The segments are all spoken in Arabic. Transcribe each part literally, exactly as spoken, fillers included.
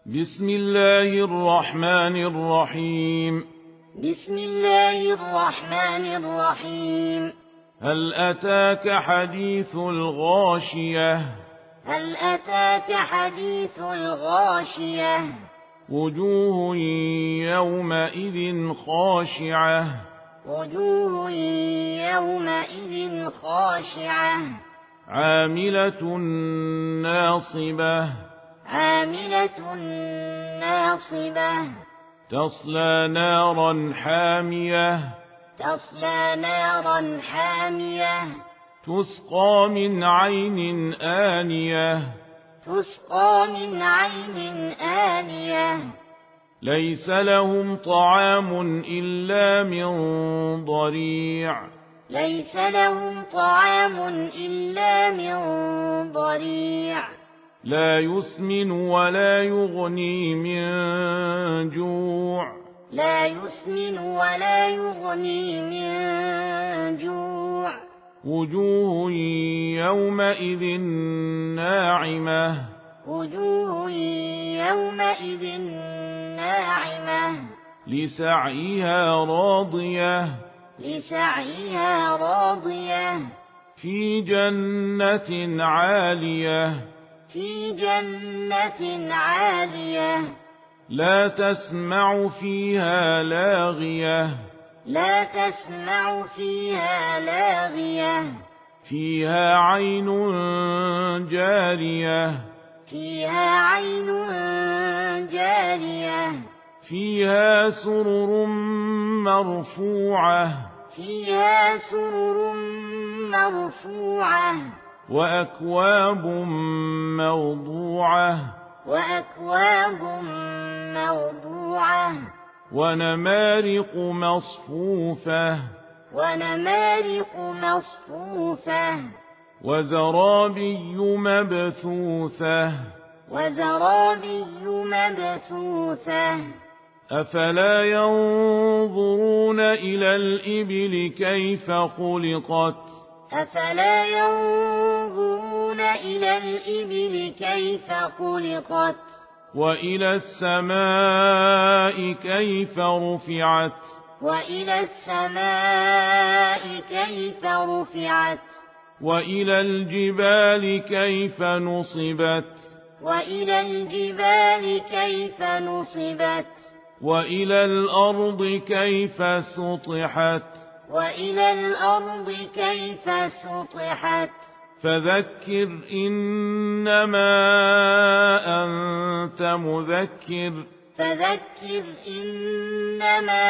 بسم الله الرحمن الرحيم بسم الله الرحمن الرحيم هل أتاك حديث الغاشية هل أتاك حديث الغاشية وجوه يومئذ خاشعة وجوه يومئذ خاشعة عاملة ناصبة عاملة ناصبة تصلى نارا حامية تصلى نارا حامية تسقى من عين آنية تسقى من عين آنية ليس لهم طعام إلا من ضريع ليس لهم طعام إلا من ضريع لا يسمن ولا يغني من جوع لا يسمن ولا يغني من جوع وجوه يومئذ ناعمة وجوه يومئذ ناعمة لسعيها راضية لسعيها راضية في جنة عالية في جنة عالية لا تسمع فيها لاغية لا تسمع فيها لاغية فيها عين جارية فيها عين جارية فيها سرر مرفوعة فيها سرر مرفوعة وأكواب موضوعة وأكواب موضوعة ونمارق مصفوفة ونمارق مصفوفة وزرابي مبثوثة وزرابي مبثوثة أفلا ينظرون إلى الإبل كيف خلقت أفلا ينظرون إلى الإبل كيف خلقت وإلى السماء كيف رفعت وإلى السماء كيف رفعت وإلى الجبال كيف نصبت وإلى الجبال كيف نصبت وإلى الأرض كيف سطحت وإلى الأرض كيف سطحت فذكر إنما أنت مذكر فذكر إنما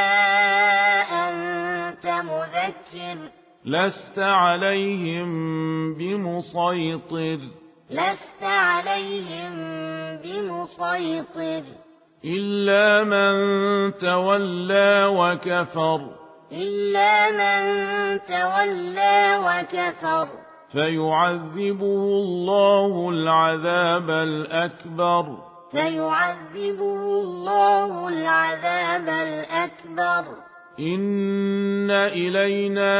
أنت مذكر لست عليهم بمسيطر لست عليهم بمسيطر إلا من تولى وكفر إلا من تولى وكفر فيعذبه الله العذاب الأكبر فيعذبه الله العذاب الأكبر إن إلينا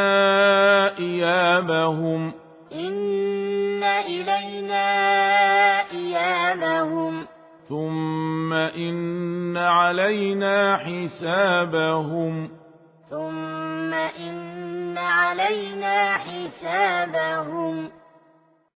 إيابهم إن إلينا إيابهم ثم إن علينا حسابهم ثم إن علينا حسابهم